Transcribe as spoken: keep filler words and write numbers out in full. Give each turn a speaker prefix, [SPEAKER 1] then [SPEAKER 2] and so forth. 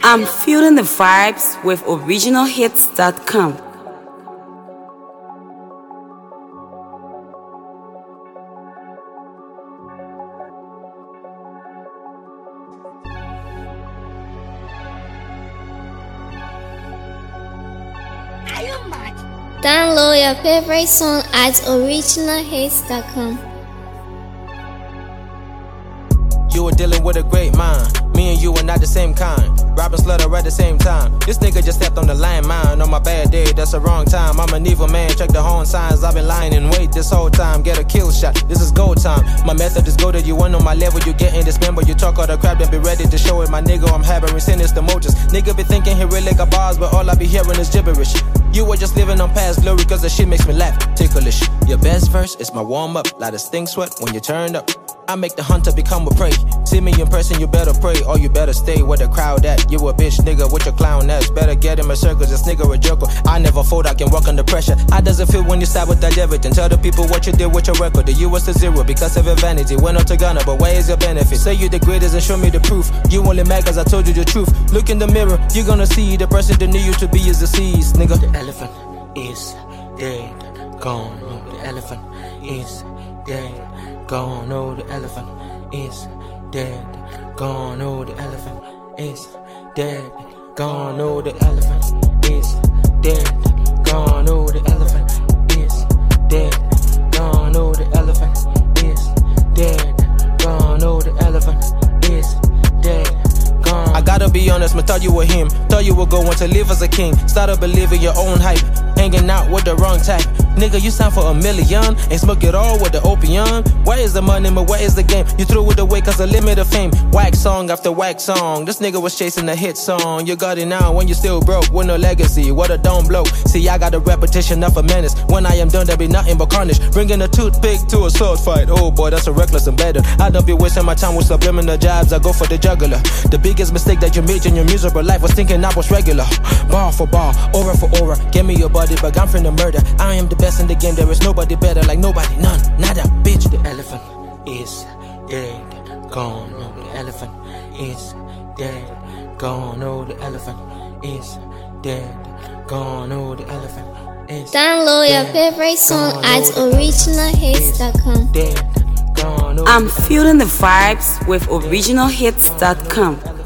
[SPEAKER 1] I'm feeling the vibes with original hits dot com.
[SPEAKER 2] Download your favorite song at original hits dot com.
[SPEAKER 3] You were dealing with a great mind. Me and you were not the same kind. Robbing Slutter at the same time. This nigga just stepped on the line mine. On my bad day, that's the wrong time. I'm an evil man, check the horn signs. I've been lying in wait this whole time. Get a kill shot, this is go time. My method is go to you ain't on my level. You getting dismembered. You talk all the crap, then be ready to show it. My nigga, I'm harboring sinister motives. Nigga be thinking he really got bars, but all I be hearing is gibberish. You were just living on past glory, cause the shit makes me laugh, ticklish. Your best verse is my warm up. Lot of stink sweat when you turn up. I make the hunter become a prey. See me in person, you better pray, or you better stay where the crowd at. You a bitch nigga with your clown ass. Better get in my circles, this nigga a joker. I never fold, I can work under pressure. How does it feel when you sabotage everything? Tell the people what you did with your record. The U was to zero because of your vanity. Went up to Ghana, but where is your benefit? Say you the greatest and show me the proof. You only mad cause I told you the truth. Look in the mirror, you gonna see the person that need you to be is deceased, nigga. The elephant is dead, gone. Oh, the elephant is dead, gone. Oh, the elephant is dead, gone. Oh, the elephant is dead, gone. Oh, the elephant is dead, gone. Oh, the elephant is dead, gone. Oh, the elephant is dead, gone. Oh, the elephant is dead, gone. I gotta be honest, man, thought you were him. Thought you were going to live as a king. Started believing your own hype. Hanging out with the wrong type. Nigga, you signed for a million and smoke it all with the opium. Where is the money, man? Where is the game? You threw it away cause of limit of fame. Whack song after whack song. This nigga was chasing a hit song. You got it now when you still broke with no legacy. What a dumb blow. See, I got a repetition of a menace. When I am done, there be nothing but carnage. Bringing a toothpick to a sword fight. Oh boy, that's a reckless and better. I don't be wasting my time with subliminal jabs. I go for the juggler. The biggest mistake that you made in your miserable life was thinking I was regular. Bar for bar, aura for aura. Give me your body, but I'm finna murder. I am the best in the game. There is nobody better, like nobody, none, nada, bitch. The elephant is dead, gone. Oh, the elephant is dead, gone. Oh, the elephant is dead, gone. Oh, the elephant is
[SPEAKER 2] Download
[SPEAKER 3] dead,
[SPEAKER 2] your favorite song
[SPEAKER 3] gone.
[SPEAKER 2] at
[SPEAKER 3] Oh,
[SPEAKER 2] original hits dot com.
[SPEAKER 3] dead, gone. Oh,
[SPEAKER 1] I'm feeling the vibes with original hits dot com.